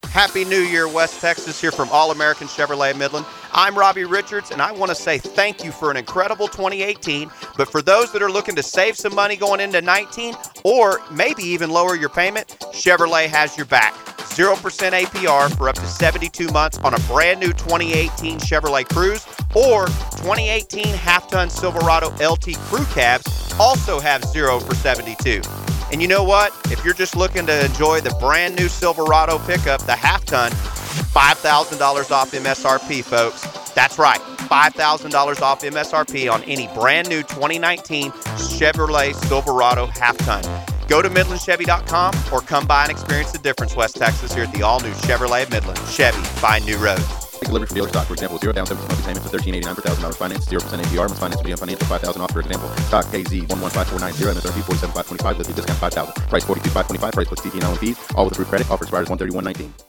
Happy New Year, West Texas, here from All American Chevrolet Midland. I'm Robbie Richards, and I want to say thank you for an incredible 2018. But for those that are looking to save some money going into 19, or maybe even lower your payment, Chevrolet has your back. 0% APR for up to 72 months on a brand new 2018 Chevrolet Cruze, or 2018 half-ton Silverado LT Crew Cabs also have 0 for 72. And you know what? If you're just looking to enjoy the brand new Silverado pickup, the half-ton, $5,000 off MSRP, folks. That's right, $5,000 off MSRP on any brand new 2019 Chevrolet Silverado half-ton. Go to MidlandChevy.com or come by and experience the difference, West Texas, here at the all-new Chevrolet of Midland. Chevy, find new roads. Take delivery from dealer stock. For example, 0 down 7 monthly payments of $1,389 for $1,000 finance, 0% APR, must finance via financial, $5,000 off, for example. Stock KZ115490, MSRP $47,525, with the discount $5,000. Price $42,525, price plus TT and Allen fees. All with approved credit. Offer expires 1/31/19.